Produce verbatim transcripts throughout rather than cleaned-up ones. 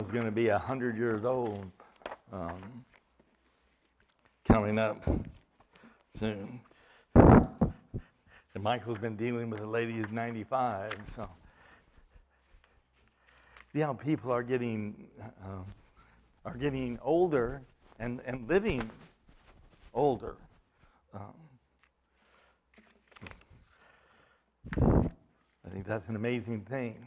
is going to be one hundred years old um, coming up soon. And Michael's been dealing with a lady who's ninety-five, so see how people are getting uh, are getting older and, and living older. Um, I think that's an amazing thing.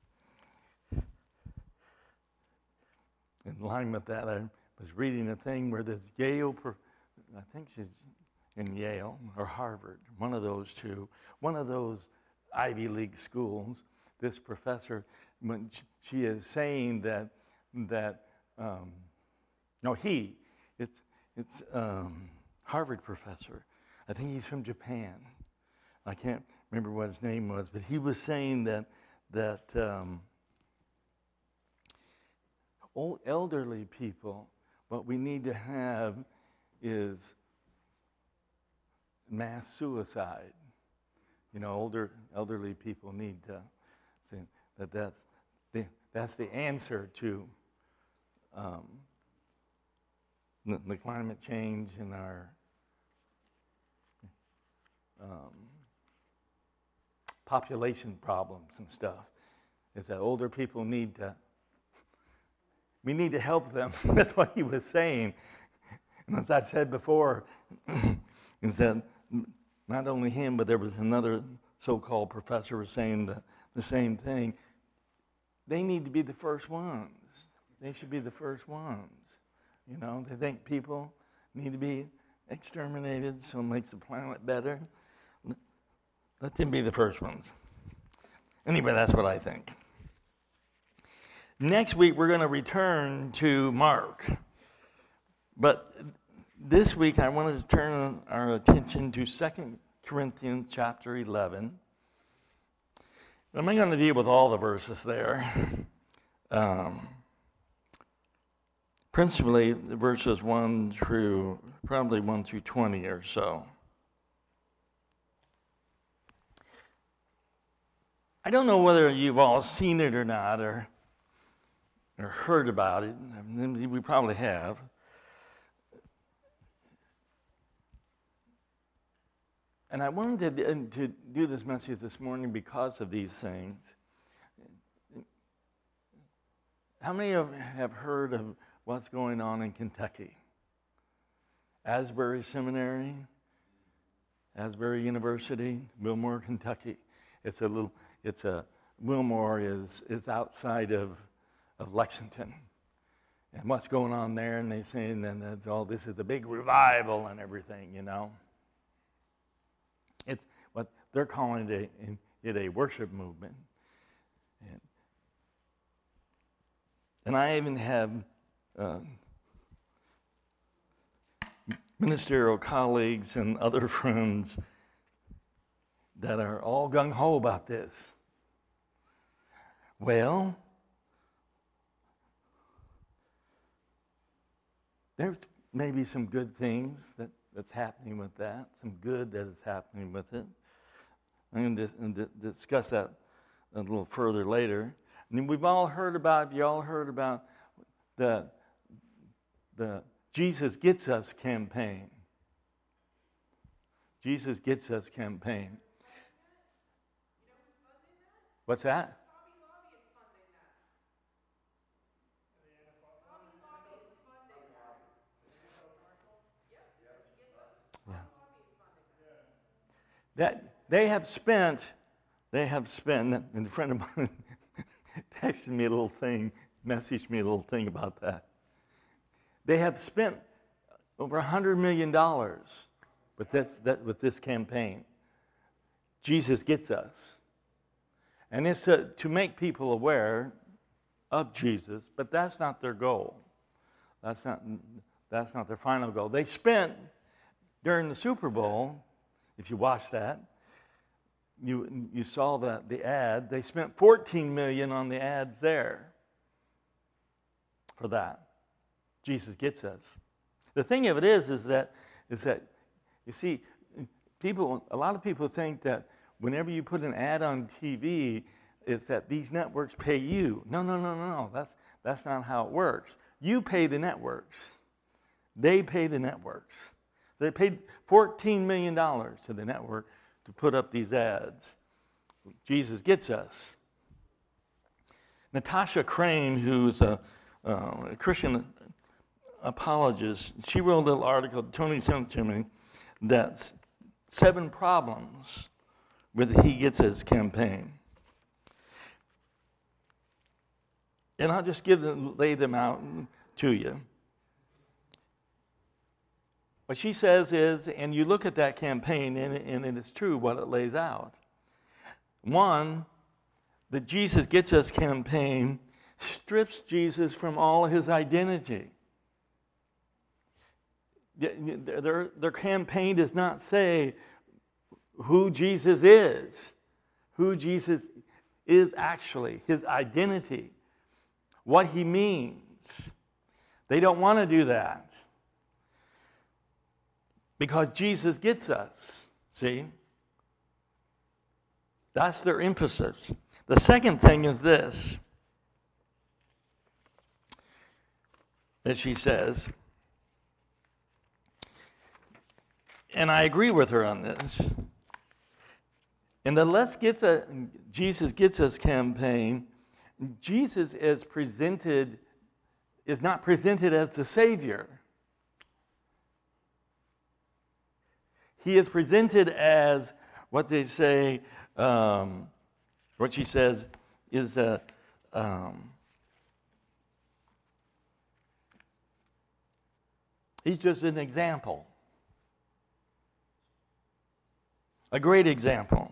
In line with that, I was reading a thing where this Yale, I think she's in Yale or Harvard, one of those two, one of those Ivy League schools. This professor, when she is saying that that um, no, he, it's it's um, Harvard professor. I think he's from Japan. I can't remember what his name was, but he was saying that that. Um, Old elderly people, what we need to have is mass suicide. You know, older elderly people need to see that that's the, that's the answer to um, the, the climate change and our um, population problems and stuff. Is that older people need to. We need to help them. That's what he was saying. And as I've said before, is that not only him, but there was another so-called professor was saying the, the same thing. They need to be the first ones. They should be the first ones. You know, they think people need to be exterminated so it makes the planet better. Let them be the first ones. Anyway, that's what I think. Next week, we're going to return to Mark. But this week, I wanted to turn our attention to Second Corinthians chapter eleven. I'm not going to deal with all the verses there. Um, principally, verses one through, probably one through twenty or so. I don't know whether you've all seen it or not, or or heard about it. We probably have. And I wanted to, to do this message this morning because of these things. How many of you have heard of what's going on in Kentucky? Asbury Seminary, Asbury University, Wilmore, Kentucky. It's a little, it's a, Wilmore is, is outside of of Lexington, and what's going on there, and they saying that that's all this is a big revival and everything, you know. It's what they're calling it a, it a worship movement, and, and I even have uh, ministerial colleagues and other friends that are all gung ho about this. Well, there's maybe some good things that, that's happening with that, some good that is happening with it. I'm going to discuss that a little further later. And we've all heard about, you all heard about the, the Jesus Gets Us campaign. Jesus Gets Us campaign. What's that? That they have spent, they have spent, and a friend of mine texted me a little thing, messaged me a little thing about that. They have spent over one hundred million dollars with this, that, with this campaign. Jesus Gets Us. And it's to, to make people aware of Jesus, but that's not their goal. That's not, that's not their final goal. They spent, during the Super Bowl, if you watched that, you you saw the, the ad. They spent fourteen million dollars on the ads there for that. Jesus Gets Us. The thing of it is, is that is that you see, people. A lot of people think that whenever you put an ad on T V, is that these networks pay you. No, no, no, no, no. That's, that's not how it works. You pay the networks. They pay the networks. They paid fourteen million dollars to the network to put up these ads. Jesus gets us. Natasha Crane, who's a, uh, a Christian apologist, she wrote a little article, Tony sent it to me, that's seven problems with the He Gets Us campaign. And I'll just give them, lay them out to you. What she says is, and you look at that campaign, and, and it is true what it lays out. One, the Jesus Gets Us campaign strips Jesus from all his identity. Their, their campaign does not say who Jesus is, who Jesus is actually, his identity, what he means. They don't want to do that because Jesus gets us, see? That's their emphasis. The second thing is this, that she says, and I agree with her on this. In the Let's Get a, Jesus Gets Us campaign, Jesus is presented, is not presented as the Savior. He is presented as what they say, um, what she says is a, um, he's just an example. A great example.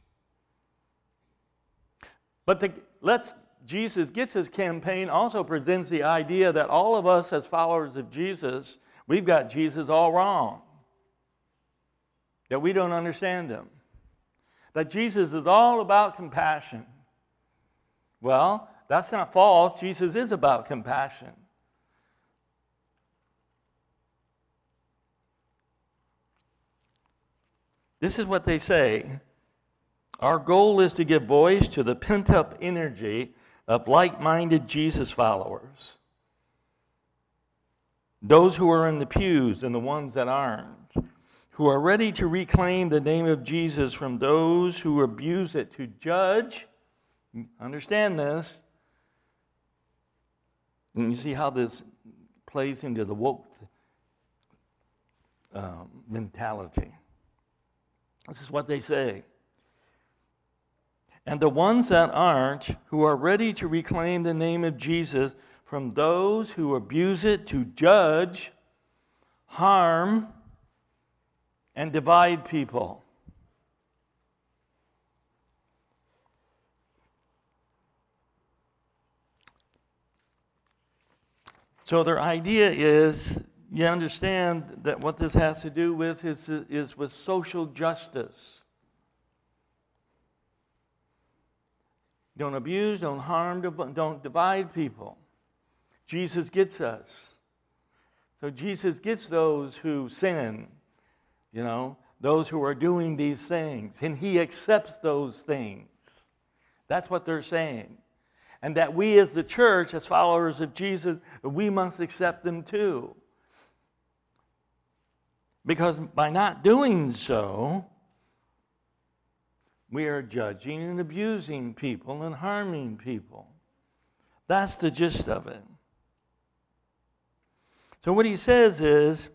But the Let's Jesus Gets Us campaign also presents the idea that all of us as followers of Jesus, we've got Jesus all wrong. That we don't understand him. That Jesus is all about compassion. Well, that's not false. Jesus is about compassion. This is what they say. Our goal is to give voice to the pent-up energy of like-minded Jesus followers. Those who are in the pews and the ones that aren't. Who are ready to reclaim the name of Jesus from those who abuse it, to judge. Understand this. And you see how this plays into the woke um, mentality. This is what they say. And the ones that aren't, who are ready to reclaim the name of Jesus from those who abuse it, to judge, harm, and divide people. So their idea is, you understand that what this has to do with is, is with social justice. Don't abuse, don't harm, don't divide people. Jesus gets us. So Jesus gets those who sin, you know, those who are doing these things. And he accepts those things. That's what they're saying. And that we as the church, as followers of Jesus, we must accept them too. Because by not doing so, we are judging and abusing people and harming people. That's the gist of it. So what he says is,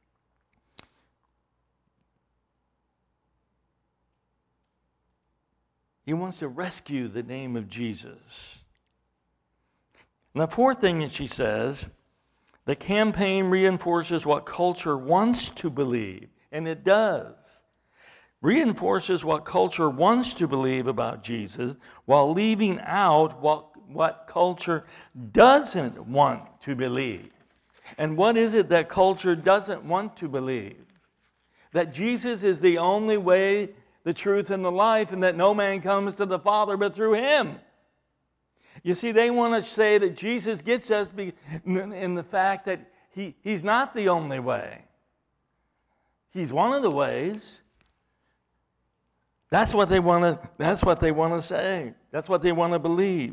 he wants to rescue the name of Jesus. And the fourth thing that she says, the campaign reinforces what culture wants to believe, and it does. Reinforces what culture wants to believe about Jesus while leaving out what, what culture doesn't want to believe. And what is it that culture doesn't want to believe? That Jesus is the only way, the truth, and the life, and that no man comes to the Father but through him. You see, they want to say that Jesus gets us in the fact that he, he's not the only way. He's one of the ways. That's what they want to. That's what they want to say. That's what they want to believe.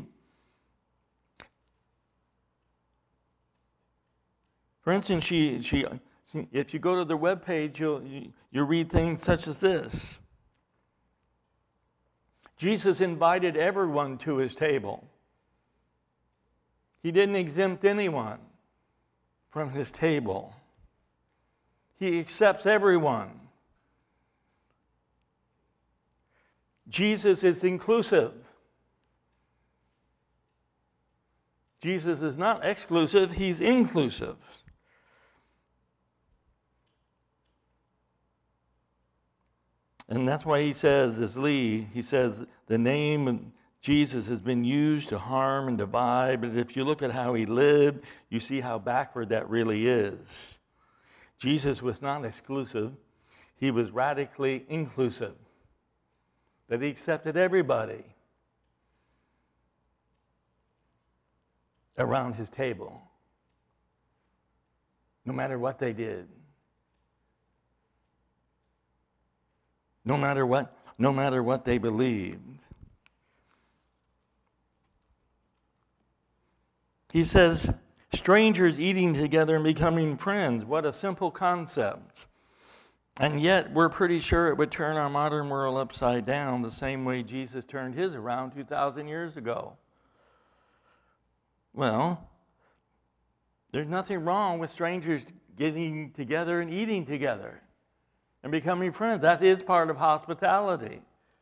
For instance, she, she, if you go to their webpage, you'll you read things such as this: Jesus invited everyone to his table. He didn't exempt anyone from his table. He accepts everyone. Jesus is inclusive. Jesus is not exclusive, he's inclusive. And that's why he says, as Lee, he says, the name of Jesus has been used to harm and divide, but if you look at how he lived, you see how backward that really is. Jesus was not exclusive, he was radically inclusive. That he accepted everybody around his table, no matter what they did. No matter what, no matter what they believed. He says, strangers eating together and becoming friends. What a simple concept. And yet, we're pretty sure it would turn our modern world upside down the same way Jesus turned his around two thousand years ago. Well, there's nothing wrong with strangers getting together and eating together and becoming friends. That is part of hospitality.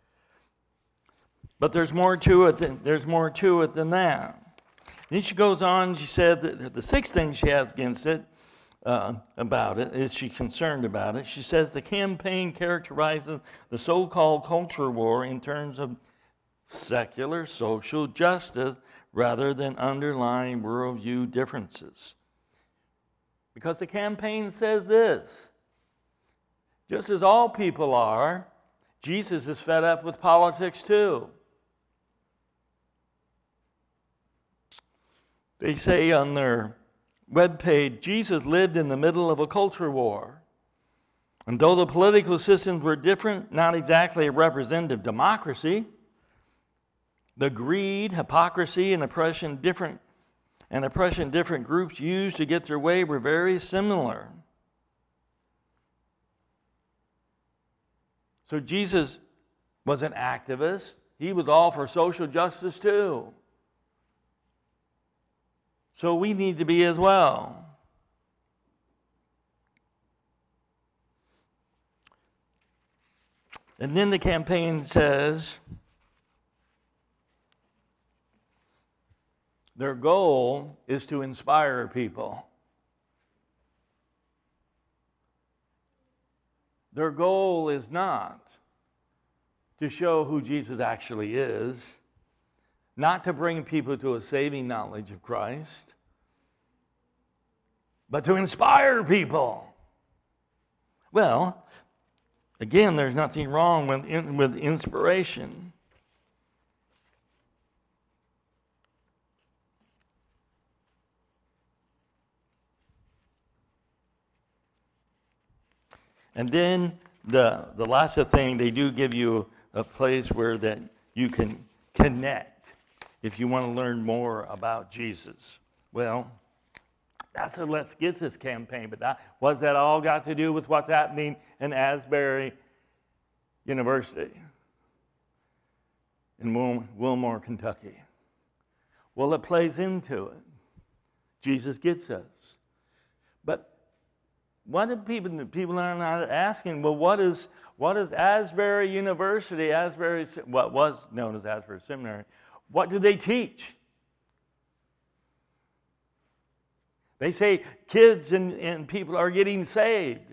But there's more to it than, there's more to it than that. Then she goes on, she said that the sixth thing she has against it, uh, about it, is she concerned about it. She says the campaign characterizes the so-called culture war in terms of secular social justice rather than underlying worldview differences. Because the campaign says this: just as all people are, Jesus is fed up with politics too. They say on their webpage, Jesus lived in the middle of a culture war. And though the political systems were different, not exactly a representative democracy, the greed, hypocrisy, and oppression different and oppression different groups used to get their way were very similar. So Jesus was an activist. He was all for social justice too. So we need to be as well. And then the campaign says their goal is to inspire people. Their goal is not to show who Jesus actually is, not to bring people to a saving knowledge of Christ, but to inspire people. Well, again, there's nothing wrong with, in, with inspiration. And then the, the last thing, they do give you a place where that you can connect if you want to learn more about Jesus. Well, that's a Let's Get This campaign, but that, what's that all got to do with what's happening in Asbury University in Wil- Wilmore, Kentucky? Well, it plays into it. Jesus gets us. But what do people, people are not asking, well, what is, what is Asbury University, Asbury, what was known as Asbury Seminary, what do they teach? They say kids and, and people are getting saved.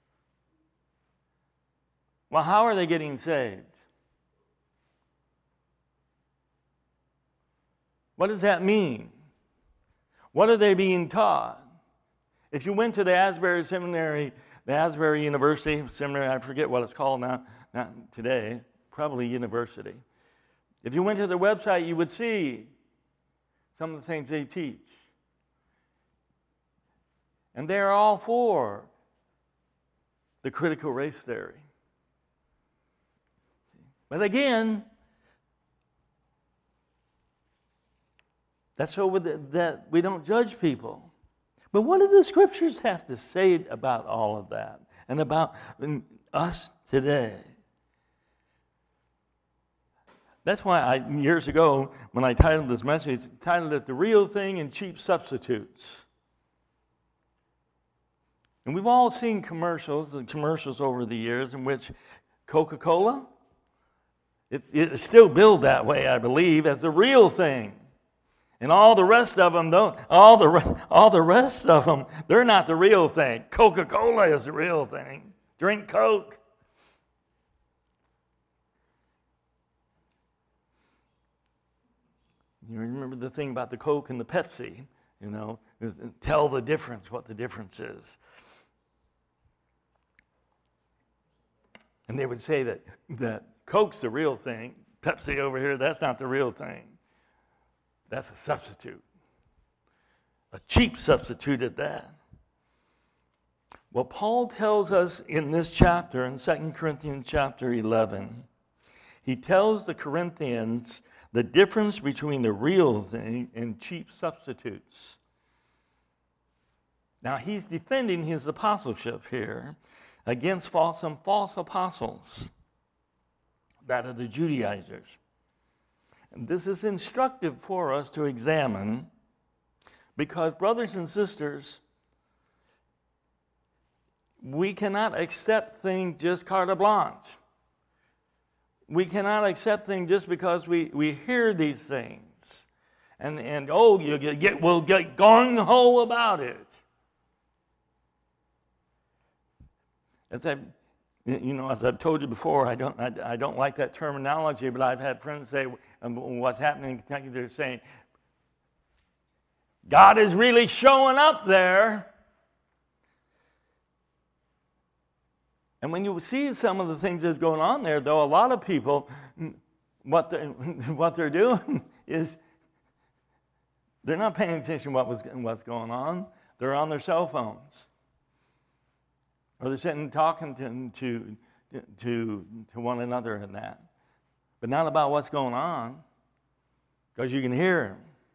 Well, how are they getting saved? What does that mean? What are they being taught? If you went to the Asbury Seminary, the Asbury University Seminary, I forget what it's called now, not today, probably university. If you went to their website, you would see some of the things they teach. And they're all for the critical race theory. But again, that's so that we don't judge people. But what do the Scriptures have to say about all of that and about us today? That's why I, years ago, when I titled this message, I titled it The Real Thing and Cheap Substitutes. And we've all seen commercials, the commercials over the years in which Coca-Cola, it's, it's still billed that way, I believe, as the real thing. And all the rest of them don't, all the, all the rest of them, they're not the real thing. Coca-Cola is the real thing. Drink Coke. You remember the thing about the Coke and the Pepsi, you know, tell the difference, what the difference is. And they would say that, that Coke's the real thing, Pepsi over here, that's not the real thing. That's a substitute. A cheap substitute at that. Well, Paul tells us in this chapter, in Second Corinthians chapter eleven, he tells the Corinthians the difference between the real thing and cheap substitutes. Now, he's defending his apostleship here against false, some false apostles, that are the Judaizers. And this is instructive for us to examine because, brothers and sisters, we cannot accept things just carte blanche. We cannot accept things just because we, we hear these things. And, and oh, you get, we'll get gung-ho about it. As I've, you know, as I've told you before, I don't, I, I don't like that terminology, but I've had friends say, um, what's happening in Kentucky, they're saying, God is really showing up there. And when you see some of the things that's going on there, though, a lot of people, what they're, what they're doing is they're not paying attention to what was, what's going on. They're on their cell phones. Or they're sitting and talking to, to, to, to one another and that. But not about what's going on, because you can hear them.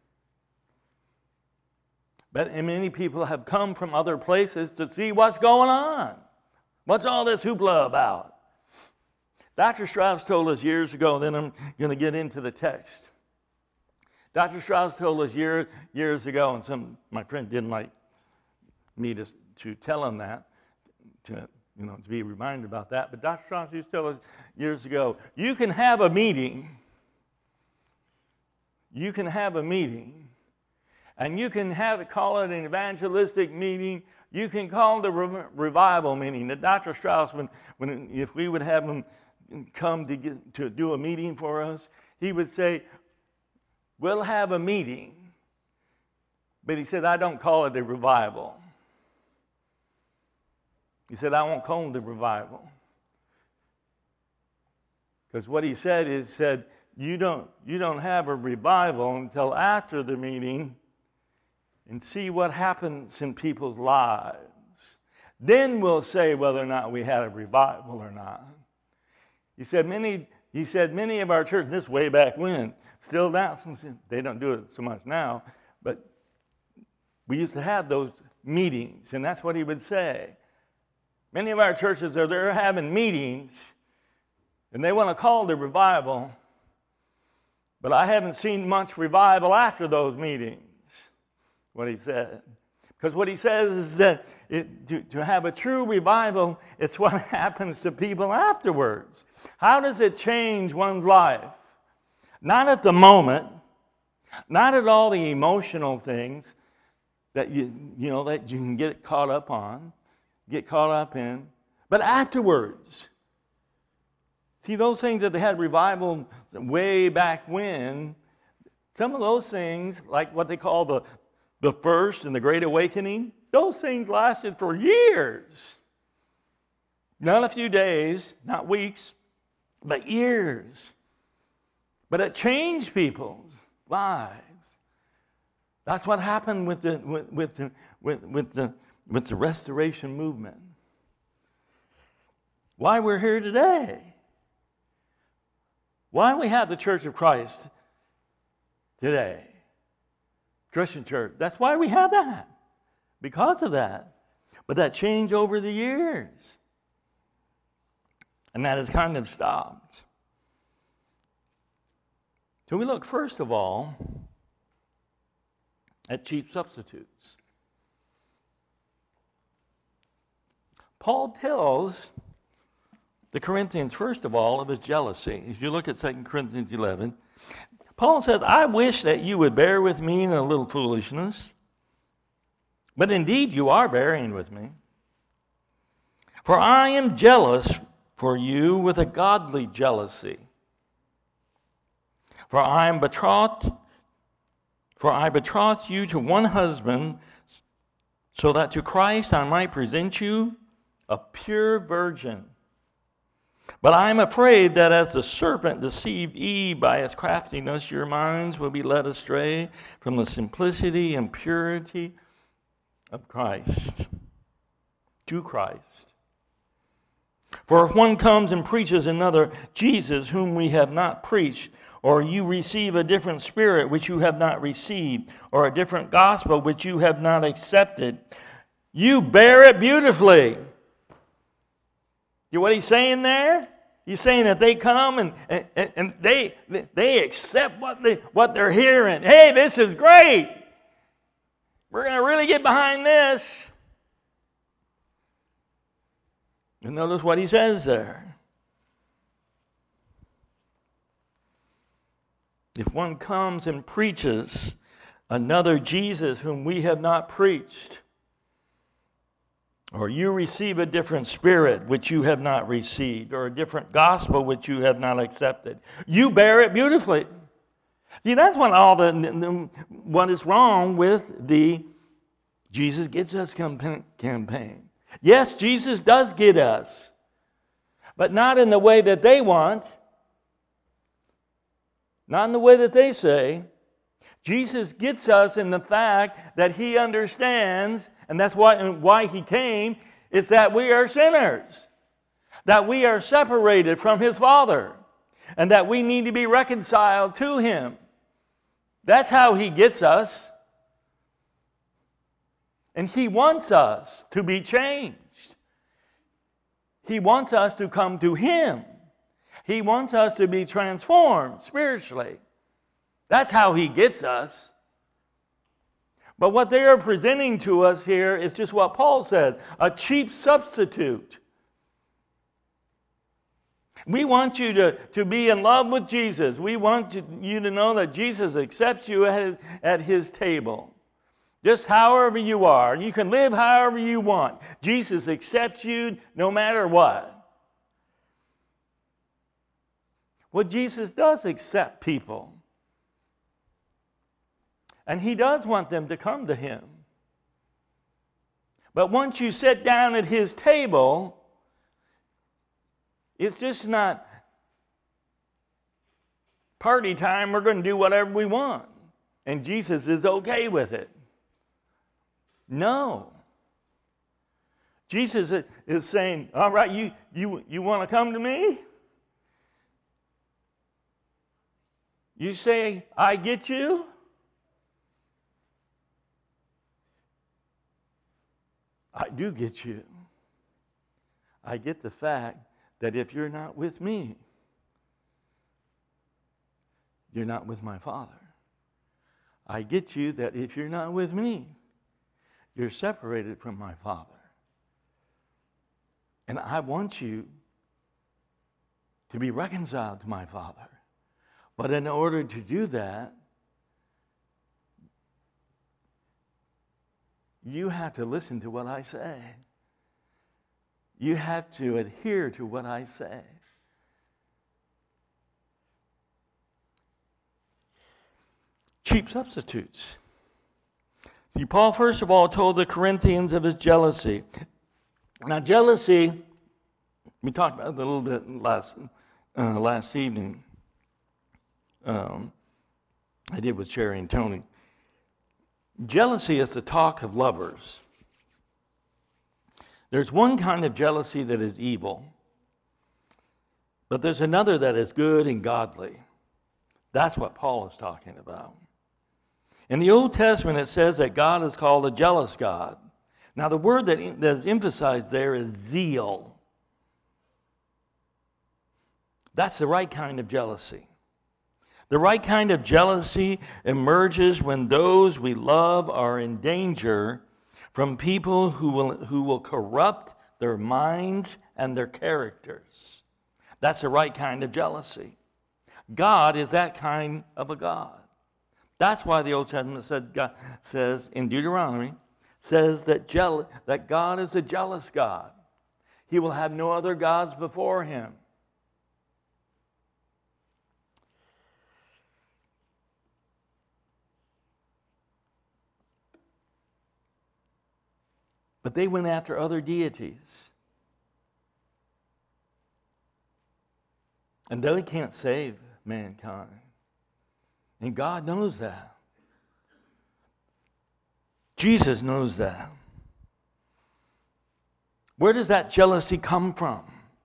But and many people have come from other places to see what's going on. What's all this hoopla about? Doctor Strauss told us years ago, then I'm going to get into the text. Doctor Strauss told us year, years ago, and some my friend didn't like me to, to tell him that, to, you know, to be reminded about that. But Doctor Strauss used to tell us years ago, you can have a meeting, you can have a meeting, and you can have it, call it an evangelistic meeting. You can call it a re- revival meeting. The Doctor Strauss, when, when if we would have him come to get, to do a meeting for us, he would say, "We'll have a meeting," but he said, "I don't call it a revival." He said, "I won't call it a revival," because what he said is, said, "You don't you don't have a revival until after the meeting." And see what happens in people's lives. Then we'll say whether or not we had a revival or not. He said many, he said many of our churches, this way back when, still now, they don't do it so much now, but we used to have those meetings, and that's what he would say. Many of our churches are they're having meetings, and they want to call it a revival, but I haven't seen much revival after those meetings. What he said. Because what he says is that it, to, to have a true revival, it's what happens to people afterwards. How does it change one's life? Not at the moment, not at all the emotional things that you, you know, that you can get caught up on, get caught up in, but afterwards. See, those things that they had revival way back when, some of those things, like what they call the The first and the Great Awakening, those things lasted for years. Not a few days, not weeks, but years. But it changed people's lives. That's what happened with the with, with the with, with the with the Restoration movement. Why we're here today. Why we have the Church of Christ today, Christian church, that's why we have that. Because of that. But that changed over the years. And that has kind of stopped. So we look first of all at cheap substitutes. Paul tells the Corinthians, first of all, of his jealousy. If you look at Second Corinthians eleven, Paul says, I wish that you would bear with me in a little foolishness, but indeed you are bearing with me. For I am jealous for you with a godly jealousy. For I am betrothed, for I betrothed you to one husband, so that to Christ I might present you a pure virgin. But I am afraid that as the serpent deceived Eve by his craftiness, your minds will be led astray from the simplicity and purity of Christ, to Christ. For if one comes and preaches another Jesus whom we have not preached, or you receive a different spirit which you have not received, or a different gospel which you have not accepted, you bear it beautifully. You know what he's saying there? He's saying that they come and, and, and they, they accept what, they, what they're hearing. Hey, this is great. We're going to really get behind this. And notice what he says there. If one comes and preaches another Jesus whom we have not preached, or you receive a different spirit which you have not received, or a different gospel which you have not accepted, you bear it beautifully. See, that's what all the, the what is wrong with the Jesus Gets Us campaign. Yes, Jesus does get us, but not in the way that they want, not in the way that they say. Jesus gets us in the fact that he understands, and that's why, why he came, is that we are sinners, that we are separated from his Father, and that we need to be reconciled to him. That's how he gets us. And he wants us to be changed. He wants us to come to him. He wants us to be transformed spiritually. That's how he gets us. But what they are presenting to us here is just what Paul said, a cheap substitute. We want you to, to be in love with Jesus. We want you, you to know that Jesus accepts you at, at his table. Just however you are. You can live however you want. Jesus accepts you no matter what. Well, Jesus does accept people. And he does want them to come to him. But once you sit down at his table, it's just not party time. We're going to do whatever we want. And Jesus is okay with it. No. Jesus is saying, all right, you, you, you want to come to me? You say, I get you? I do get you. I get the fact that if you're not with me, you're not with my Father. I get you that if you're not with me, you're separated from my Father. And I want you to be reconciled to my Father. But in order to do that, you have to listen to what I say. You have to adhere to what I say. Cheap substitutes. See, Paul, first of all, told the Corinthians of his jealousy. Now, jealousy, we talked about it a little bit last, uh, last evening. Um, I did with Sherry and Tony. Jealousy is the talk of lovers. There's one kind of jealousy that is evil. But there's another that is good and godly. That's what Paul is talking about. In the Old Testament, it says that God is called a jealous God. Now, the word that, that is emphasized there is zeal. That's the right kind of jealousy. The right kind of jealousy emerges when those we love are in danger from people who will, who will corrupt their minds and their characters. That's the right kind of jealousy. God is that kind of a God. That's why the Old Testament said, God, says in Deuteronomy, says that, jeal- that God is a jealous God. He will have no other gods before him. But they went after other deities. And they can't save mankind. And God knows that. Jesus knows that. Where does that jealousy come from?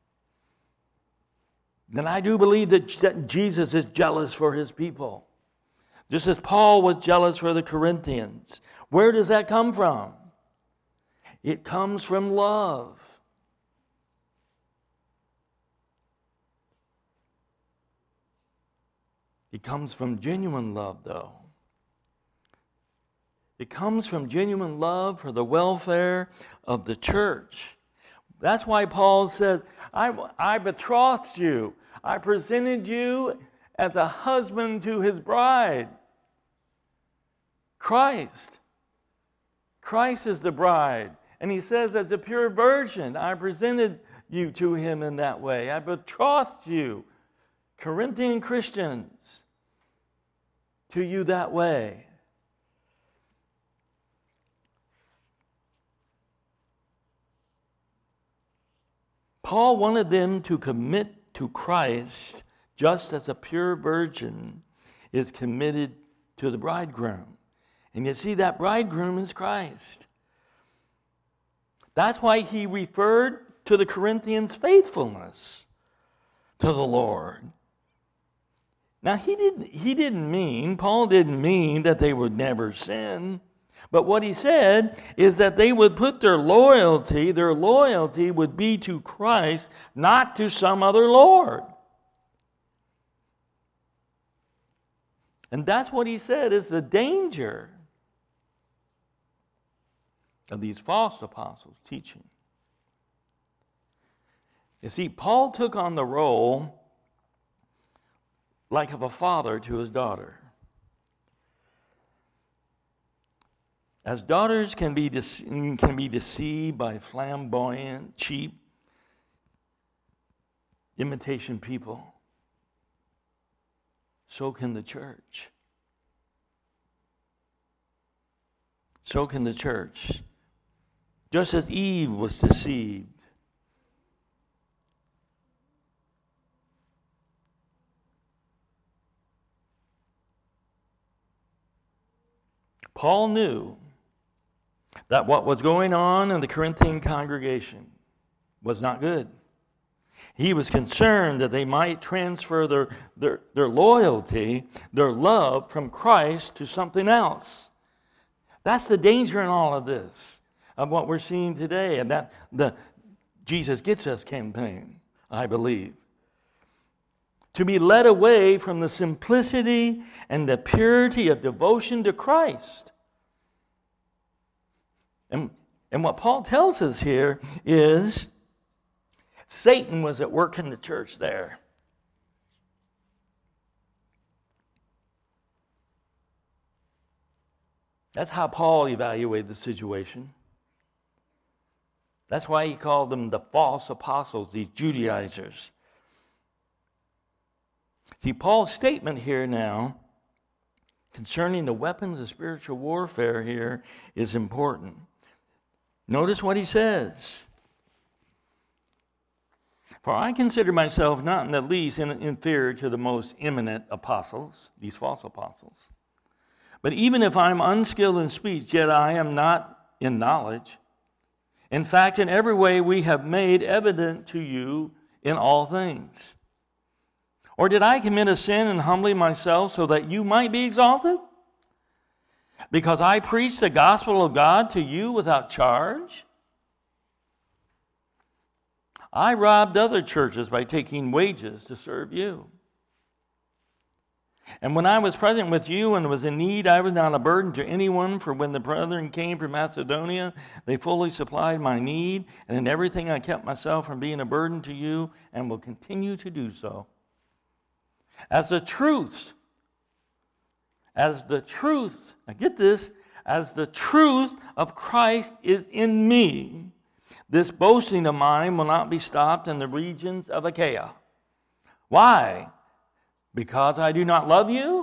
And I do believe that Jesus is jealous for his people. Just as Paul was jealous for the Corinthians. Where does that come from? It comes from love. It comes from genuine love, though. It comes from genuine love for the welfare of the church. That's why Paul said, I, I betrothed you. I presented you as a husband to his bride. Christ. Christ is the bride. And he says, as a pure virgin, I presented you to him in that way. I betrothed you, Corinthian Christians, to you that way. Paul wanted them to commit to Christ just as a pure virgin is committed to the bridegroom. And you see, that bridegroom is Christ. That's why he referred to the Corinthians' faithfulness to the Lord. Now, he didn't, he didn't mean, Paul didn't mean that they would never sin. But what he said is that they would put their loyalty, their loyalty would be to Christ, not to some other Lord. And that's what he said is the danger of these false apostles teaching. You see, Paul took on the role like of a father to his daughter. As daughters can be, dece- can be deceived by flamboyant, cheap, imitation people, so can the church. So can the church. Just as Eve was deceived. Paul knew that what was going on in the Corinthian congregation was not good. He was concerned that they might transfer their, their, their loyalty, their love from Christ to something else. That's the danger in all of this, of what we're seeing today, and that the Jesus Gets Us campaign, I believe. To be led away from the simplicity and the purity of devotion to Christ. And, and what Paul tells us here is Satan was at work in the church there. That's how Paul evaluated the situation. That's why he called them the false apostles, these Judaizers. See, Paul's statement here now concerning the weapons of spiritual warfare here is important. Notice what he says. For I consider myself not in the least inferior to the most eminent apostles, these false apostles. But even if I am unskilled in speech, yet I am not in knowledge. In fact, in every way we have made evident to you in all things. Or did I commit a sin in humbling myself so that you might be exalted? Because I preached the gospel of God to you without charge? I robbed other churches by taking wages to serve you. And when I was present with you and was in need, I was not a burden to anyone, for when the brethren came from Macedonia, they fully supplied my need, and in everything I kept myself from being a burden to you, and will continue to do so. As the truth, as the truth, now get this, as the truth of Christ is in me, this boasting of mine will not be stopped in the regions of Achaia. Why? Because I do not love you?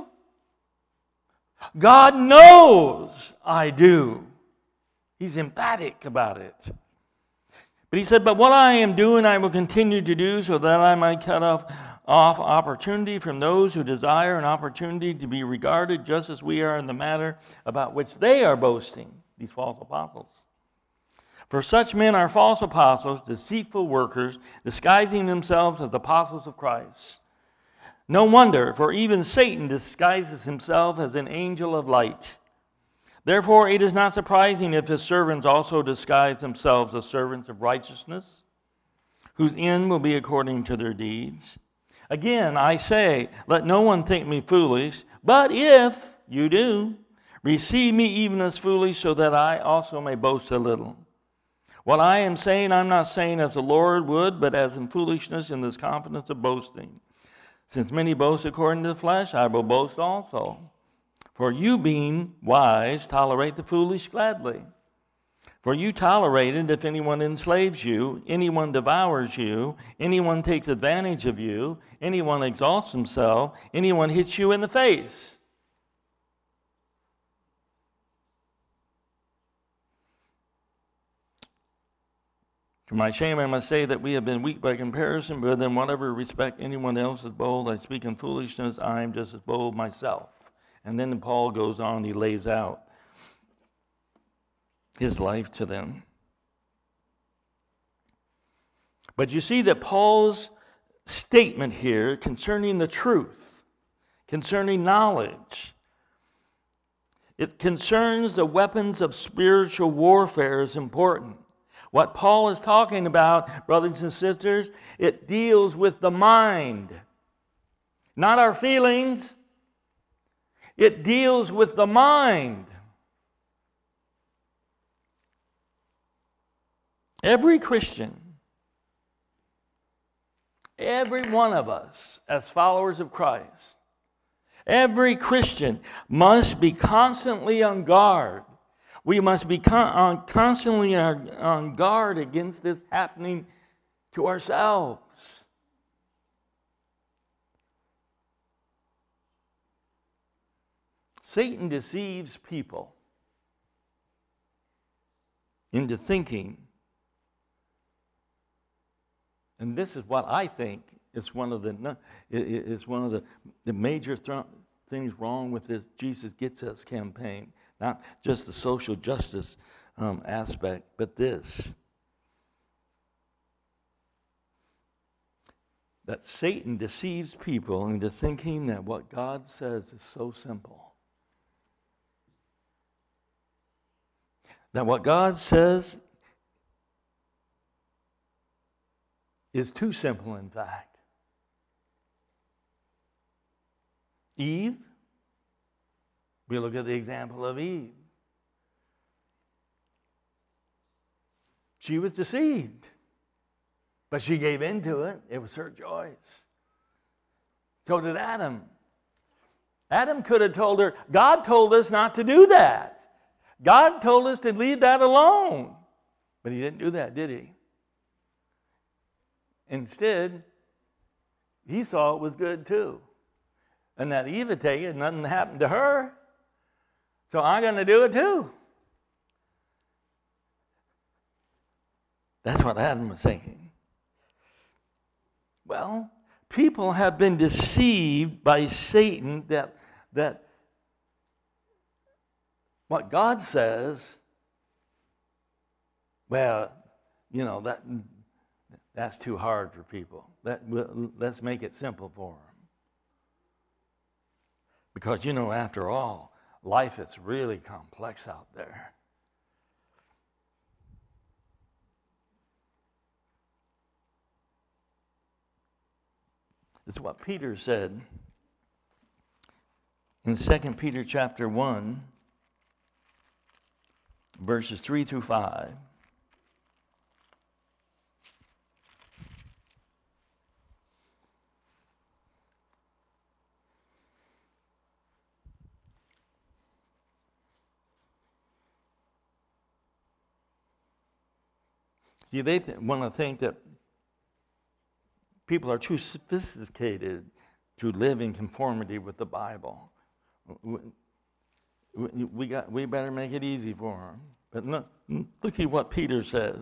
God knows I do. He's emphatic about it. But he said, but what I am doing I will continue to do, so that I might cut off, off opportunity from those who desire an opportunity to be regarded just as we are in the matter about which they are boasting, these false apostles. For such men are false apostles, deceitful workers, disguising themselves as apostles of Christ. No wonder, for even Satan disguises himself as an angel of light. Therefore, it is not surprising if his servants also disguise themselves as servants of righteousness, whose end will be according to their deeds. Again, I say, let no one think me foolish, but if you do, receive me even as foolish, so that I also may boast a little. What I am saying, I'm not saying as the Lord would, but as in foolishness, in this confidence of boasting. Since many boast according to the flesh, I will boast also. For you, being wise, tolerate the foolish gladly. For you tolerate it if anyone enslaves you, anyone devours you, anyone takes advantage of you, anyone exalts himself, anyone hits you in the face. To my shame, I must say that we have been weak by comparison, but in whatever respect anyone else is bold, I speak in foolishness, I am just as bold myself. And then Paul goes on, he lays out his life to them. But you see that Paul's statement here concerning the truth, concerning knowledge, it concerns the weapons of spiritual warfare is important. What Paul is talking about, brothers and sisters, it deals with the mind, not our feelings. It deals with the mind. Every Christian, every one of us as followers of Christ, every Christian must be constantly on guard. We must be con- on, constantly on, on guard against this happening to ourselves. Satan deceives people into thinking, and this is what I think is one of the is one of the, the major th- things wrong with this Jesus Gets Us campaign. Not just the social justice um, aspect, but this. That Satan deceives people into thinking that what God says is so simple. That what God says is too simple, in fact. Eve, we look at the example of Eve. She was deceived, but she gave in to it. It was her choice. So did Adam. Adam could have told her, God told us not to do that. God told us to leave that alone. But he didn't do that, did he? Instead, he saw it was good too. And that Eve had taken it, nothing happened to her. So I'm going to do it too. That's what Adam was thinking. Well, people have been deceived by Satan that, that what God says, well, you know, that that's too hard for people. That, let's make it simple for them. Because, you know, after all, life is really complex out there. It's what Peter said in Second Peter chapter one, verses three through five. See, they th- want to think that people are too sophisticated to live in conformity with the Bible. We, we, we got, we better make it easy for them. But look, look at what Peter says.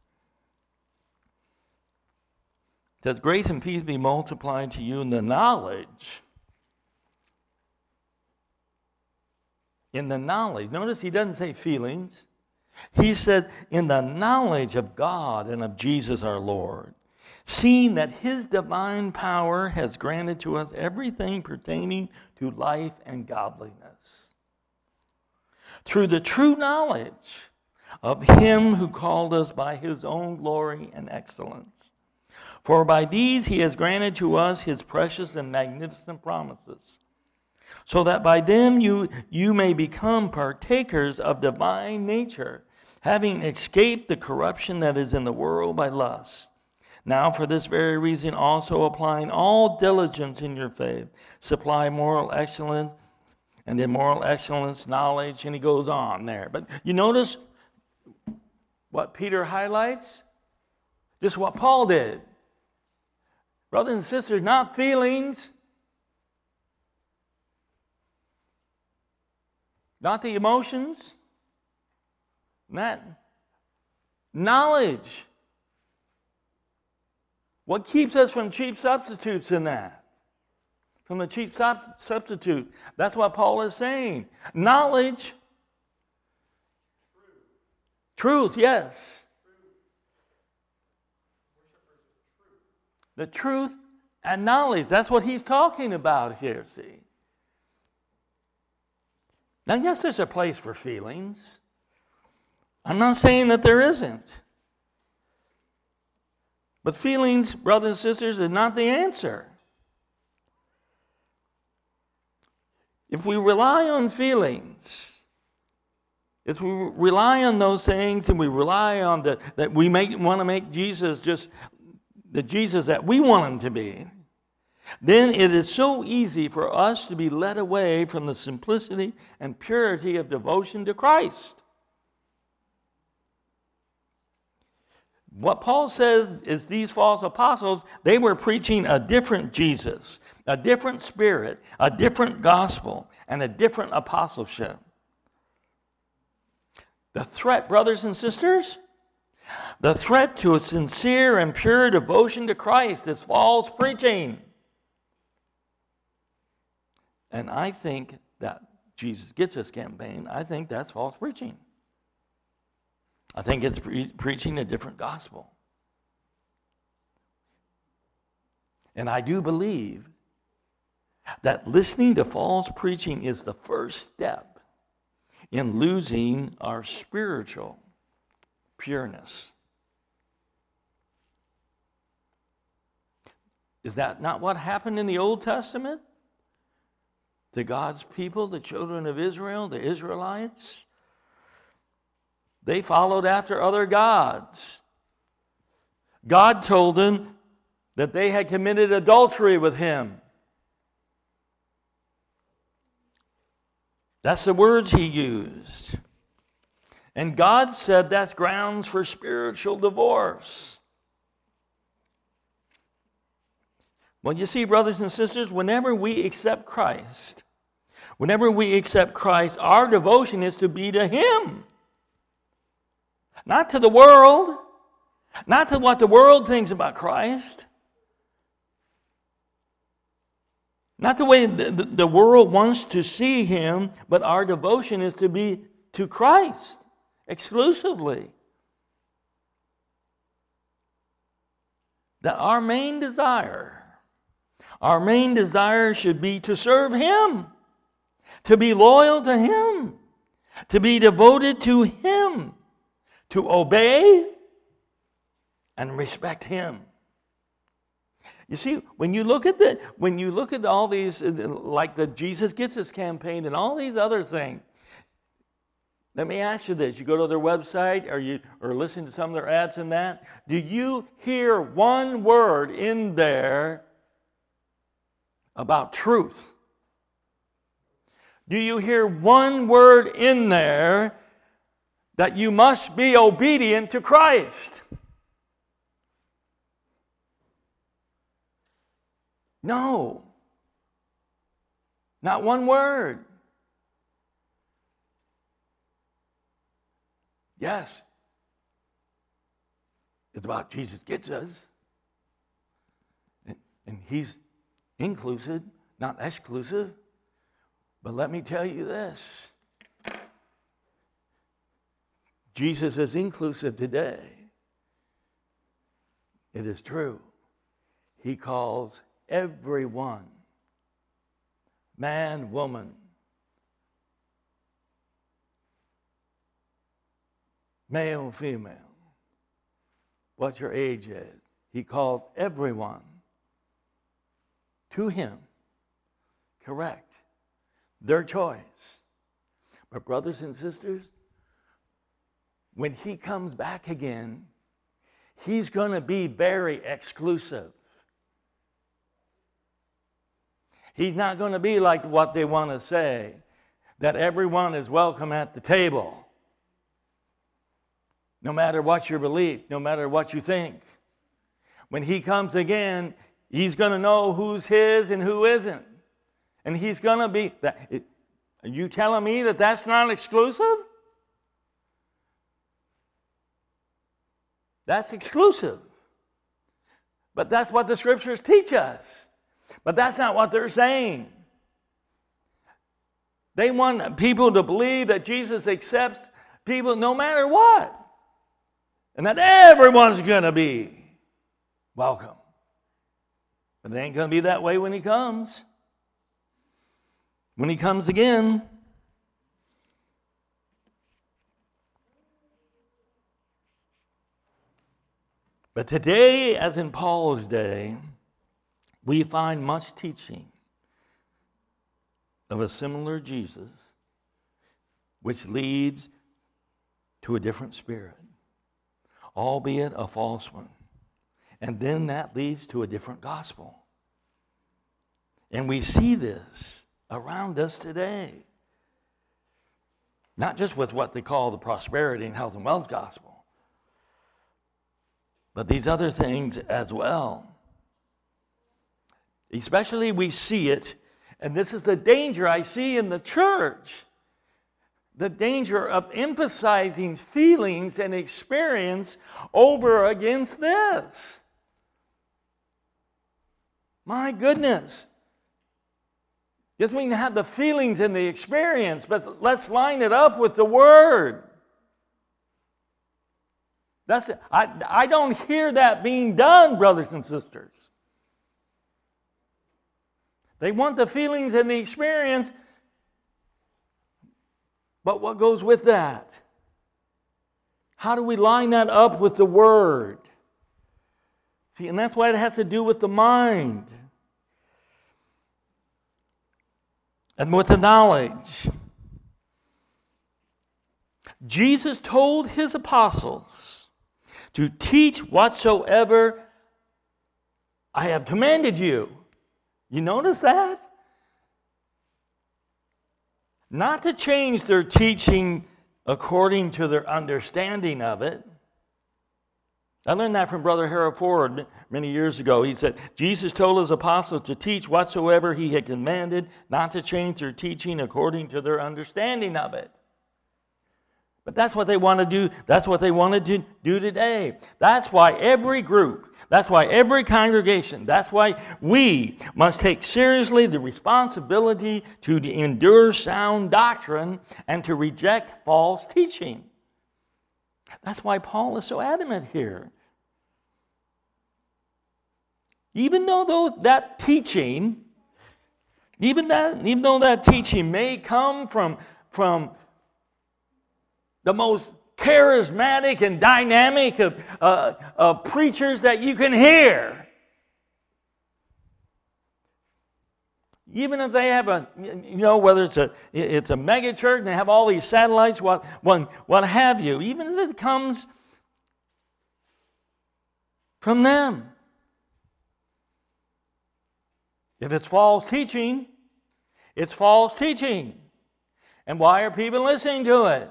It says, grace and peace be multiplied to you in the knowledge. In the knowledge. Notice he doesn't say feelings. He said, in the knowledge of God and of Jesus our Lord, seeing that his divine power has granted to us everything pertaining to life and godliness, through the true knowledge of him who called us by his own glory and excellence. For by these he has granted to us his precious and magnificent promises, so that by them you, you may become partakers of divine nature, having escaped the corruption that is in the world by lust. Now for this very reason also applying all diligence in your faith, supply moral excellence, and in moral excellence knowledge, and he goes on there. But you notice what Peter highlights? Just what Paul did. Brothers and sisters, not feelings, not the emotions, not knowledge. What keeps us from cheap substitutes in that? From the cheap sub- substitute. That's what Paul is saying. Knowledge. Truth, truth yes. The truth and knowledge. That's what he's talking about here, see. Now, yes, there's a place for feelings. I'm not saying that there isn't. But feelings, brothers and sisters, is not the answer. If we rely on feelings, if we rely on those things and we rely on the, that we make, want to make Jesus just the Jesus that we want him to be, then it is so easy for us to be led away from the simplicity and purity of devotion to Christ. What Paul says is these false apostles, they were preaching a different Jesus, a different spirit, a different gospel, and a different apostleship. The threat, brothers and sisters, the threat to a sincere and pure devotion to Christ is false preaching. And I think that Jesus Gets Us campaign, I think that's false preaching. I think it's pre- preaching a different gospel. And I do believe that listening to false preaching is the first step in losing our spiritual pureness. Is that not what happened in the Old Testament? To God's people, the children of Israel, the Israelites? They followed after other gods. God told them that they had committed adultery with him. That's the words he used. And God said that's grounds for spiritual divorce. Well, you see, brothers and sisters, whenever we accept Christ, whenever we accept Christ, our devotion is to be to him. Not to the world, not to what the world thinks about Christ, not the way the, the, the world wants to see him, but our devotion is to be to Christ exclusively. That our main desire, our main desire should be to serve him. to be loyal to Him, to be devoted to Him, to obey and respect Him. You see, when you look at the, when you look at all these, like the Jesus Gets Us campaign and all these other things, let me ask you this. You go to their website or you or listen to some of their ads and that. Do you hear one word in there about truth? Do you hear one word in there that you must be obedient to Christ? No. Not one word. Yes. It's about Jesus Gets Us. And, and He's inclusive, not exclusive. But let me tell you this. Jesus is inclusive today. It is true. He calls everyone, man, woman, male, female, what your age is. He called everyone to Him. Correct. Their choice. But brothers and sisters, when He comes back again, He's going to be very exclusive. He's not going to be like what they want to say, that everyone is welcome at the table. No matter what your belief, no matter what you think. When He comes again, He's going to know who's His and who isn't. And He's going to be... That, are you telling me that that's not exclusive? That's exclusive. But that's what the Scriptures teach us. But that's not what they're saying. They want people to believe that Jesus accepts people no matter what. And that everyone's going to be welcome. But it ain't going to be that way when He comes. When He comes again. But today, as in Paul's day, we find much teaching of a similar Jesus, which leads to a different spirit, albeit a false one. And then that leads to a different gospel. And we see this around us today. Not just with what they call the prosperity and health and wealth gospel, but these other things as well. Especially we see it, and this is the danger I see in the church. The danger of emphasizing feelings and experience over against this. My goodness. Yes, we can have the feelings and the experience, but let's line it up with the Word. That's it. I, I don't hear that being done, brothers and sisters. They want the feelings and the experience, but what goes with that? How do we line that up with the Word? See, and that's why it has to do with the mind and with the knowledge. Jesus told His apostles to teach whatsoever I have commanded you. You notice that? Not to change their teaching according to their understanding of it. I learned that from Brother Harold Ford many years ago. He said, Jesus told His apostles to teach whatsoever He had commanded, not to change their teaching according to their understanding of it. But that's what they want to do. That's what they want to do today. That's why every group, that's why every congregation, that's why we must take seriously the responsibility to endure sound doctrine and to reject false teaching. That's why Paul is so adamant here. Even though those, that teaching Even that, even though that teaching may come from, from the most charismatic and dynamic of uh, uh, preachers that you can hear, even if they have a, you know, whether it's a it's a mega church and they have all these satellites, what what what have you, even if it comes from them, if it's false teaching, it's false teaching. And why are people listening to it?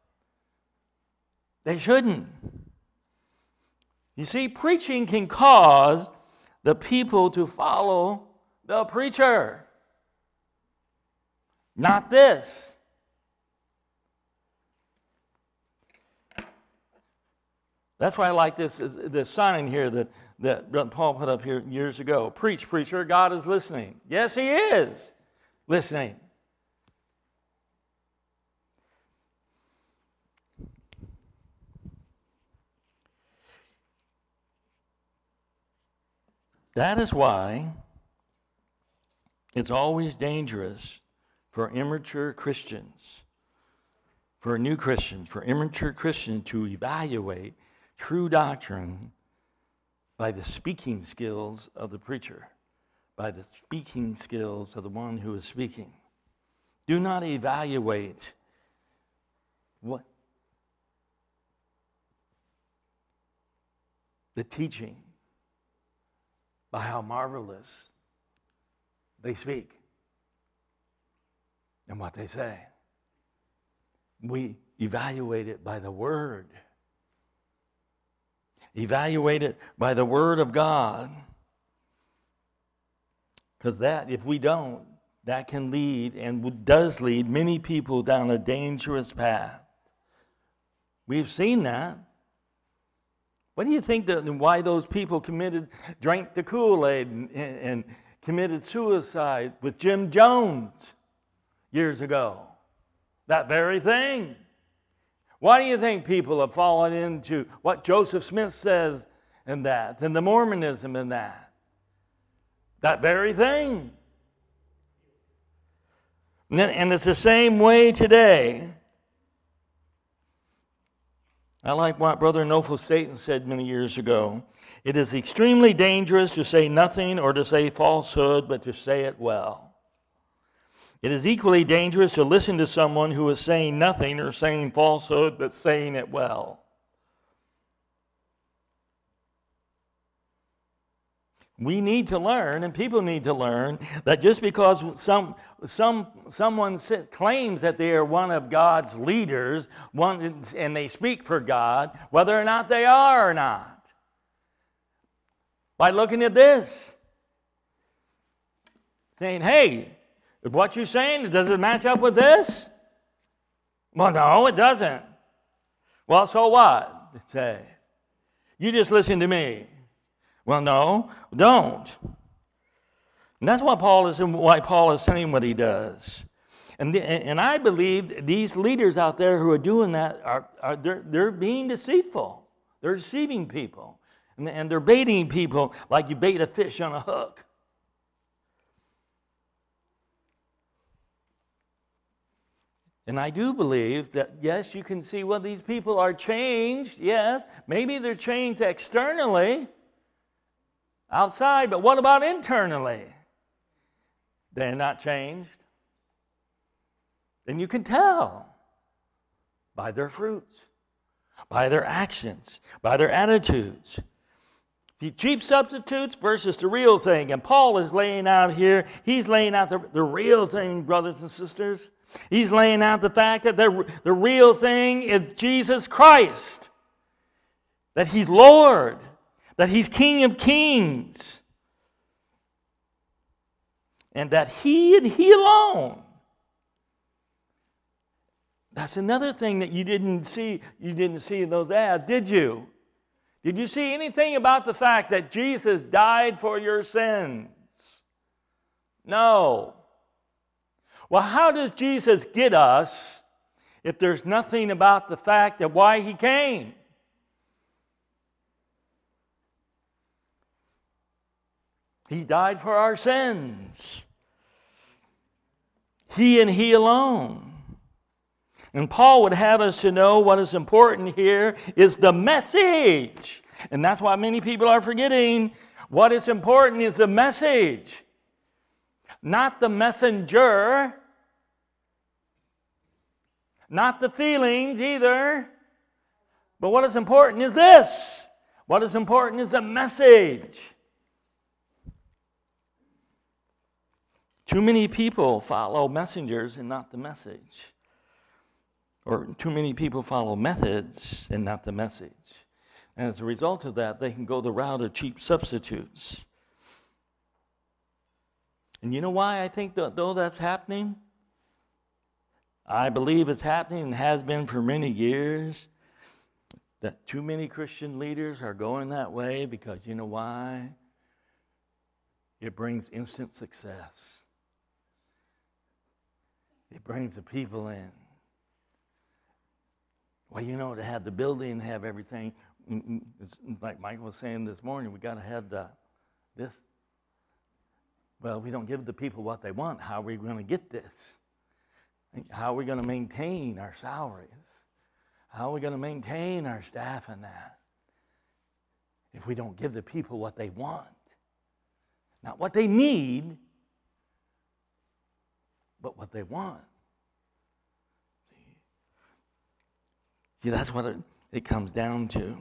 They shouldn't. You see, preaching can cause the people to follow the preacher, not this. That's why I like this, this sign here that, that Brother Paul put up here years ago. Preach, preacher, God is listening. Yes, He is listening. That is why it's always dangerous for immature Christians, for new Christians, for immature Christians to evaluate true doctrine by the speaking skills of the preacher, by the speaking skills of the one who is speaking. Do not evaluate what the teaching by how marvelous they speak and what they say. We evaluate it by the Word. Evaluate it by the Word of God. Because that, if we don't, that can lead and does lead many people down a dangerous path. We've seen that. What do you think that why those people committed, drank the Kool-Aid and, and, and committed suicide with Jim Jones years ago? That very thing. Why do you think people have fallen into what Joseph Smith says and that, and the Mormonism and that? That very thing. And, then, and it's the same way today. I like what Brother Nofo Satan said many years ago. It is extremely dangerous to say nothing or to say falsehood, but to say it well. It is equally dangerous to listen to someone who is saying nothing or saying falsehood, but saying it well. We need to learn, and people need to learn, that just because some, some, someone claims that they are one of God's leaders, one, and they speak for God, whether or not they are or not, by looking at this, saying, hey, what you're saying, does it match up with this? Well, no, it doesn't. Well, so what? Say, you just listen to me. Well, no, don't. And that's why Paul is why Paul is saying what he does. And the, and I believe these leaders out there who are doing that are, are they're, they're being deceitful. They're deceiving people, and, and they're baiting people like you bait a fish on a hook. And I do believe that, yes, you can see, well, these people are changed. Yes, maybe they're changed externally, outside, but what about internally? They're not changed. Then you can tell by their fruits, by their actions, by their attitudes. The cheap substitutes versus the real thing. And Paul is laying out here, he's laying out the, the real thing, brothers and sisters. He's laying out the fact that the, the real thing is Jesus Christ, that He's Lord, that He's King of Kings, and that He and He alone. That's another thing that you didn't see. You didn't see in those ads, did you? Did you see anything about the fact that Jesus died for your sins? No. Well, how does Jesus get us if there's nothing about the fact of why He came? He died for our sins. He and He alone. And Paul would have us to know what is important here is the message. And that's why many people are forgetting. What is important is the message, not the messenger, not the feelings either. But what is important is this. What is important is the message. Too many people follow messengers and not the message. Or too many people follow methods and not the message. And as a result of that, they can go the route of cheap substitutes. And you know why I think that though that's happening? I believe it's happening and has been for many years. That too many Christian leaders are going that way because you know why? It brings instant success. It brings the people in. Well, you know, to have the building, have everything, it's like Mike was saying this morning, we got to have the this. Well, if we don't give the people what they want, how are we going to get this? How are we going to maintain our salaries? How are we going to maintain our staff and that? If we don't give the people what they want. Not what they need, but what they want. See, that's what it, it comes down to.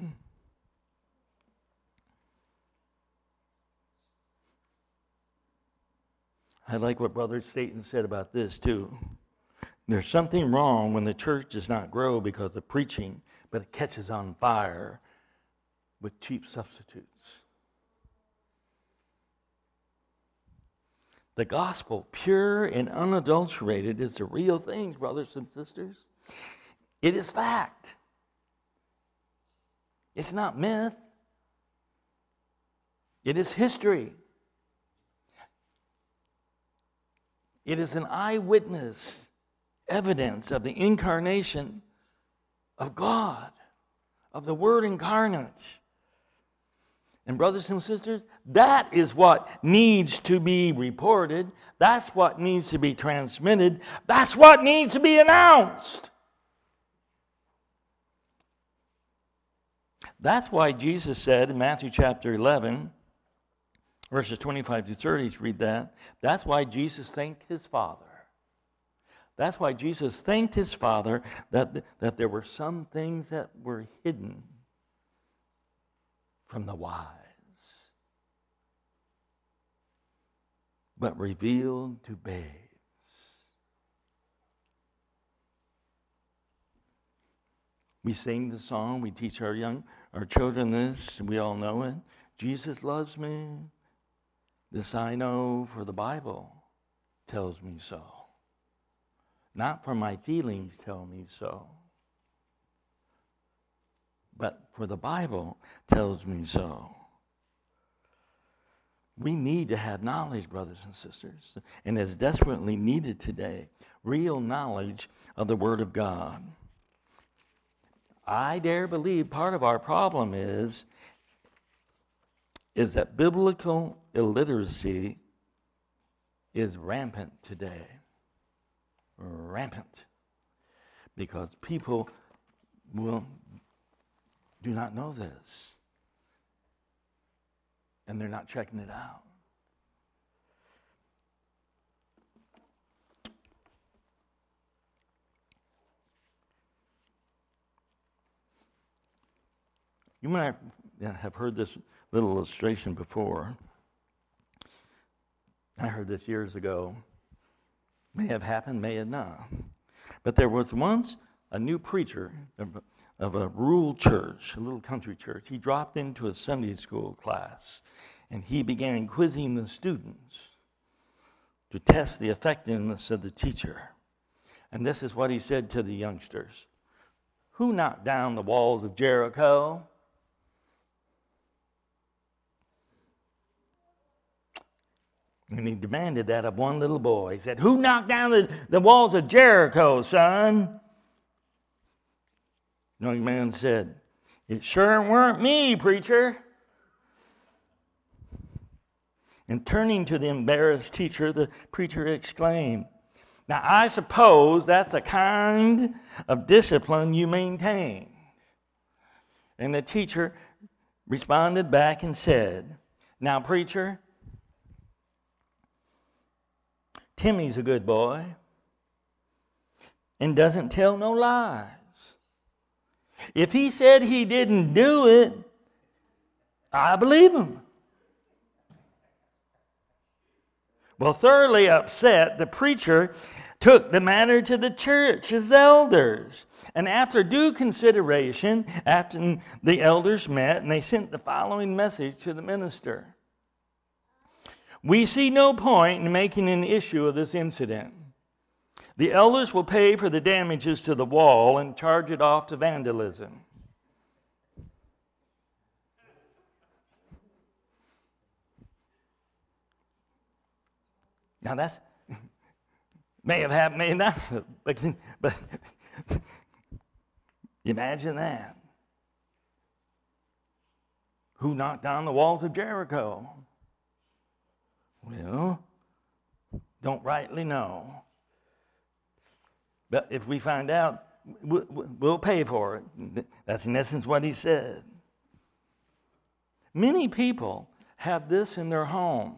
I like what Brother Staten said about this too. There's something wrong when the church does not grow because of preaching, but it catches on fire with cheap substitutes. The gospel, pure and unadulterated, is the real thing, brothers and sisters. It is fact. It's not myth. It is history. It is an eyewitness evidence of the incarnation of God, of the Word incarnate. And brothers and sisters, that is what needs to be reported. That's what needs to be transmitted. That's what needs to be announced. That's why Jesus said in Matthew chapter eleven, verses twenty-five through thirty, read that. That's why Jesus thanked his Father. That's why Jesus thanked his Father that, that there were some things that were hidden from the wise, but revealed to babes. We sing the song, we teach our young, our children this, we all know it. Jesus loves me. This I know, for the Bible tells me so. Not for my feelings tell me so, but for the Bible tells me so. We need to have knowledge, brothers and sisters, and is desperately needed today, real knowledge of the Word of God. I dare believe part of our problem is, is that biblical illiteracy is rampant today. Rampant. Because people will do not know this. And they're not checking it out. You might have heard this little illustration before. I heard this years ago. May have happened, may have not. But there was once a new preacher of, of a rural church, a little country church. He dropped into a Sunday school class, and he began quizzing the students to test the effectiveness of the teacher. And this is what he said to the youngsters. Who knocked down the walls of Jericho? And he demanded that of one little boy. He said, who knocked down the, the walls of Jericho, son? The young man said, it sure weren't me, preacher. And turning to the embarrassed teacher, the preacher exclaimed, Now, I suppose that's a kind of discipline you maintain. And the teacher responded back and said, now, preacher, Timmy's a good boy and doesn't tell no lies. If he said he didn't do it, I believe him. Well, thoroughly upset, the preacher took the matter to the church's elders. And after due consideration, after the elders met, and they sent the following message to the minister. We see no point in making an issue of this incident. The elders will pay for the damages to the wall and charge it off to vandalism. Now that's may have happened, may not, but, but imagine that. Who knocked down the walls of Jericho? Well, don't rightly know. But if we find out, we'll pay for it. That's in essence what he said. Many people have this in their homes.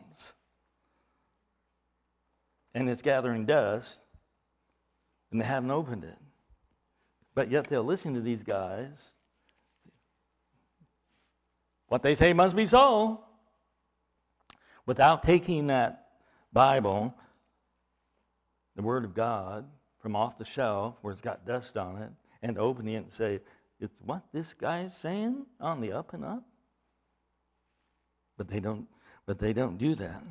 And it's gathering dust, and they haven't opened it. But yet they'll listen to these guys. What they say must be so. Without taking that Bible, the Word of God, from off the shelf where it's got dust on it, and opening it and say, it's what this guy is saying on the up and up. But they don't, but they don't do that.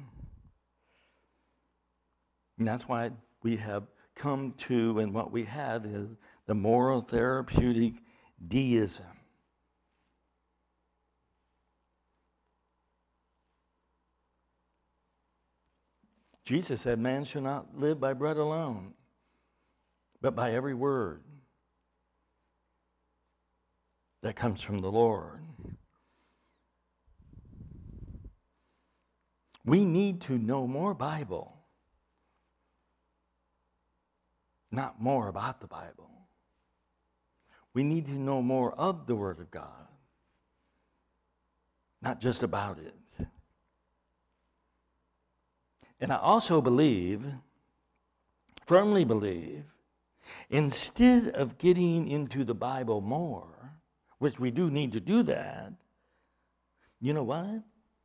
And that's why we have come to, and what we have is the moral therapeutic deism. Jesus said, man shall not live by bread alone, but by every word that comes from the Lord. We need to know more Bible. Not more about the Bible. We need to know more of the Word of God, not just about it. And I also believe, firmly believe, instead of getting into the Bible more, which we do need to do that, you know what?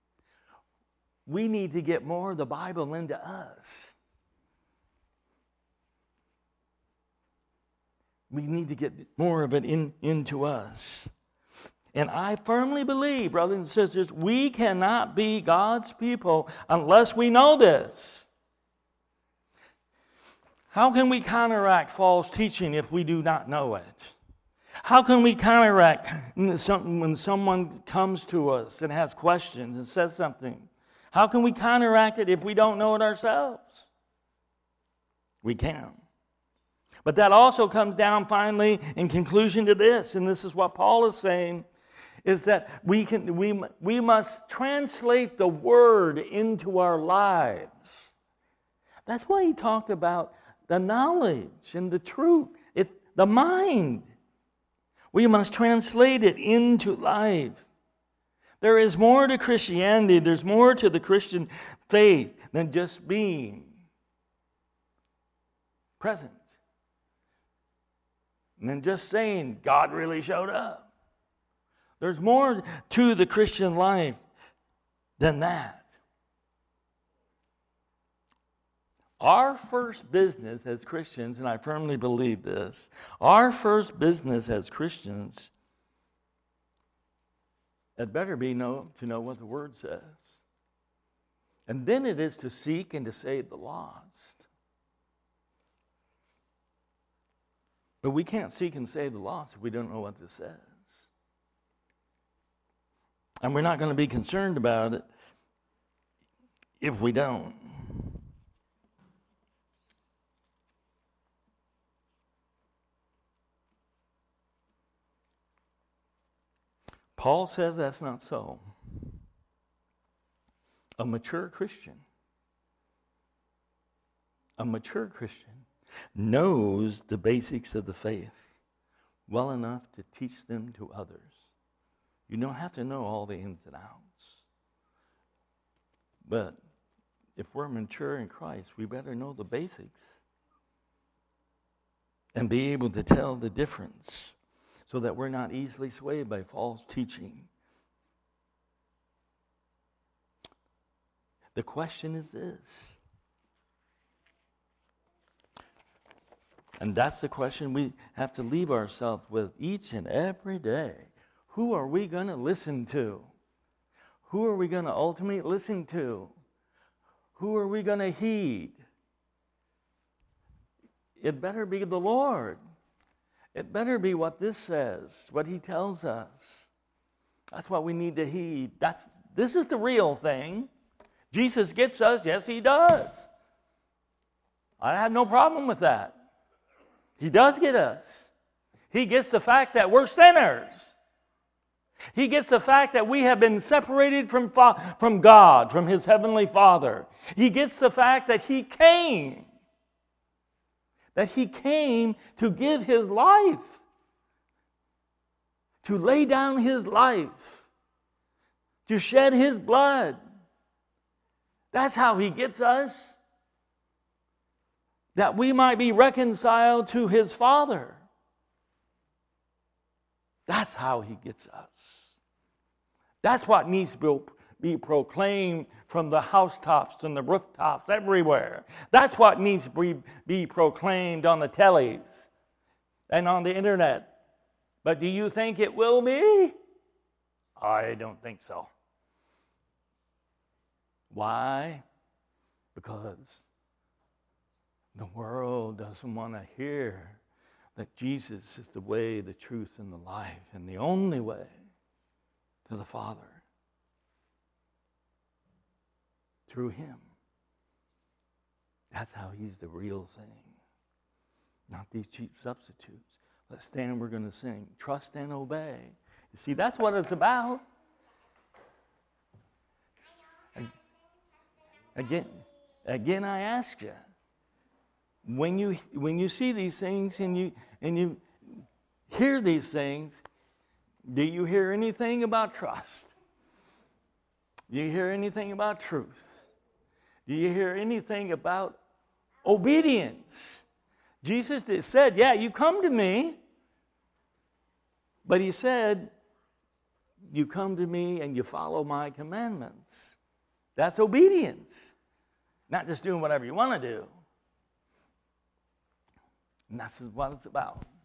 We need to get more of the Bible into us. We need to get more of it in, into us. And I firmly believe, brothers and sisters, we cannot be God's people unless we know this. How can we counteract false teaching if we do not know it? How can we counteract when someone comes to us and has questions and says something? How can we counteract it if we don't know it ourselves? We can. But that also comes down finally in conclusion to this, and this is what Paul is saying, is that we can we we must translate the Word into our lives. That's why he talked about the knowledge and the truth, it, the mind. We must translate it into life. There is more to Christianity, there's more to the Christian faith than just being present. And then just saying, God really showed up. There's more to the Christian life than that. Our first business as Christians, and I firmly believe this, our first business as Christians, it better be know, to know what the Word says. And then it is to seek and to save the lost. But we can't seek and save the lost if we don't know what this says. And we're not going to be concerned about it if we don't. Paul says that's not so. A mature Christian, a mature Christian knows the basics of the faith well enough to teach them to others. You don't have to know all the ins and outs. But if we're mature in Christ, we better know the basics and be able to tell the difference so that we're not easily swayed by false teaching. The question is this, and that's the question we have to leave ourselves with each and every day. Who are we going to listen to? Who are we going to ultimately listen to? Who are we going to heed? It better be the Lord. It better be what this says, what He tells us. That's what we need to heed. That's, this is the real thing. Jesus gets us. Yes, He does. I have no problem with that. He does get us. He gets the fact that we're sinners. He gets the fact that we have been separated from, from God, from His Heavenly Father. He gets the fact that He came. That He came to give His life. To lay down His life. To shed His blood. That's how He gets us. That we might be reconciled to His Father. That's how He gets us. That's what needs to be proclaimed from the housetops and the rooftops everywhere. That's what needs to be, be proclaimed on the tellies and on the internet. But do you think it will be? I don't think so. Why? Because the world doesn't want to hear that Jesus is the way, the truth, and the life, and the only way to the Father. Through Him. That's how He's the real thing. Not these cheap substitutes. Let's stand, we're going to sing. Trust and obey. You see, that's what it's about. Again, again I ask you, when you when you see these things and you and you hear these things, do you hear anything about trust? Do you hear anything about truth? Do you hear anything about obedience? Jesus said, yeah, you come to me, but He said, you come to me and you follow my commandments. That's obedience. Not just doing whatever you want to do. And that's what it's about.